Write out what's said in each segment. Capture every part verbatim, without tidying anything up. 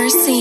Mercy.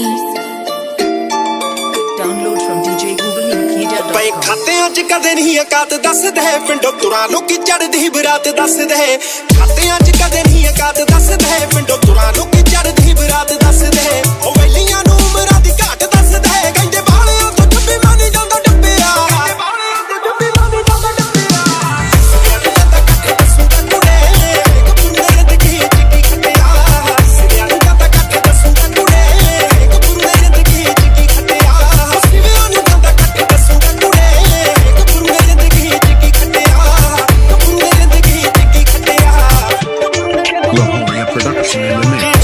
Download from D J Google Media dot com. ਪਏ ਖਾਤਿਆਂ 'ਚ ਕਦੇ ਨਹੀਂ ਔਕਾਤ ਦੱਸਦੇ ਪਿੰਡੋਂ ਤੁਰਾਂ ਲੋਕੀ ਚੜ੍ਹਦੀ ਬਰਾਤ ਦੱਸਦੇ ਖਾਤਿਆਂ 'ਚ ਕਦੇ ਨਹੀਂ ਔਕਾਤ ਦੱਸਦੇ ਪਿੰਡੋਂ ਤੁਰਾਂ ਲੋਕੀ ਚੜ੍ਹਦੀ ਬਰਾਤ ਦੱਸਦੇ ਉਹ ਵੈਲੀਆਂ ਨੂੰ ਉਮਰਾਂ ਦੀ ਘਾਟ ਦੱਸਦੇ ਕਹਿੰਦੇ ਬਾਲਿਆਂ ਤੋਂ ਡੱਬੇ ਮਾਨੀ ਜਾਂਦਾ ਡੱਬਿਆ ਬਾਲਿਆਂ ਤੋਂ ਡੱਬੇ ਮਾਨੀ ਜਾਂਦਾ ਡੱਬਿਆ ਸਿਆਣਾ ਕੱਟ ਦੱਸੂਗਾ ਕੁੜੇ ਕਪੂਰ ਜ਼ਿੰਦਗੀ 'ਚ ਕੀ ਖੱਟਿਆ ਸਿਆਣਾ ਕੱਟ ਦੱਸੂਗਾ ਕੁੜੇ ਕਪੂਰ ਜ਼ਿੰਦਗੀ 'ਚ ਕੀ ਖੱਟਿਆ ਸਿਆਣਾ ਕੱਟ ਦੱਸੂਗਾ ਕੁੜੇ ਕਪੂਰ ਜ਼ਿੰਦਗੀ 'ਚ ਕੀ ਖੱਟਿਆ ਕਪੂਰ ਜ਼ਿੰਦਗੀ 'ਚ ਕੀ ਖੱਟਿਆ Lahoria production in the mix.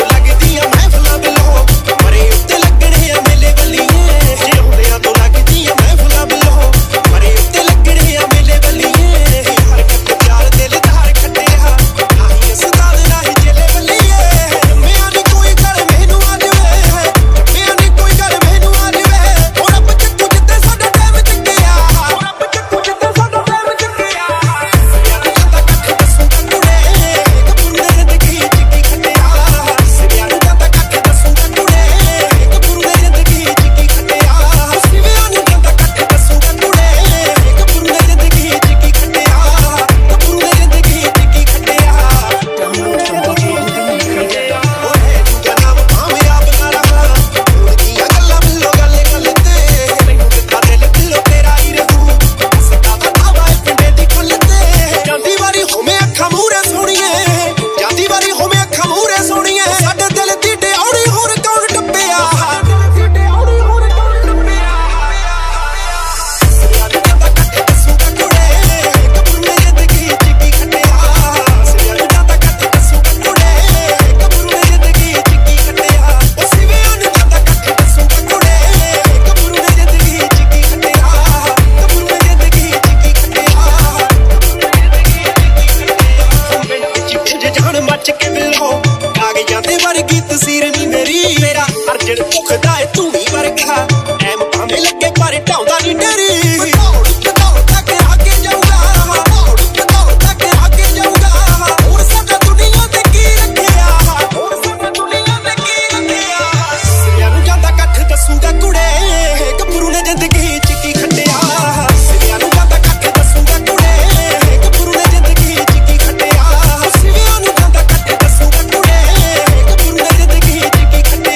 Arjan ਭੁੱਖਦਾ ਏ ਤੂੰ ਵੀ ਵਰਗਾ ਐਮ ਭਾਵੇਂ ਲੱਗੇ ਪਰ ਢਾਉਂਦਾ ਨਹੀਂ ਡਰੀ ਦੌੜ ਦੌੜ ਤੱਕ ਅੱਗੇ ਜਾਊਗਾ ਦੌੜ ਦੌੜ ਤੱਕ ਅੱਗੇ ਜਾਊਗਾ ਹੋਰ ਸਾਡਾ ਦੁਨੀਆ ਤੇ ਕੀ ਰੱਖਿਆ ਹੋਰ ਸਾਡਾ ਦੁਨੀਆ ਤੇ ਕੀ ਰੱਖਿਆ ਸਿਆਂ ਨੂੰ ਜਾਂਦਾ ਕੱਠ ਦੱਸੂਗਾ ਕੁੜੇ ਕਪੂਰੂ ਨੇ ਜ਼ਿੰਦਗੀ 'ਚ ਕੀ ਖੱਟਿਆ ਸਿਆਂ ਨੂੰ ਜਾਂਦਾ ਕੱਠ ਦੱਸੂਗਾ ਕੁੜੇ ਕਪੂਰੂ ਨੇ ਜ਼ਿੰਦਗੀ 'ਚ ਕੀ ਖੱਟਿਆ ਸਿਆਂ ਨੂੰ ਜਾਂਦਾ ਕੱਠ ਦੱਸੂਗਾ ਕੁੜੇ ਕਪੂਰੂ ਨੇ ਜ਼ਿੰਦਗੀ 'ਚ ਕੀ ਖੱਟਿਆ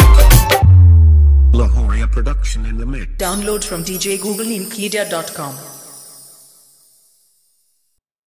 Lahoria production in the mix. Download from D J Google Media dot com.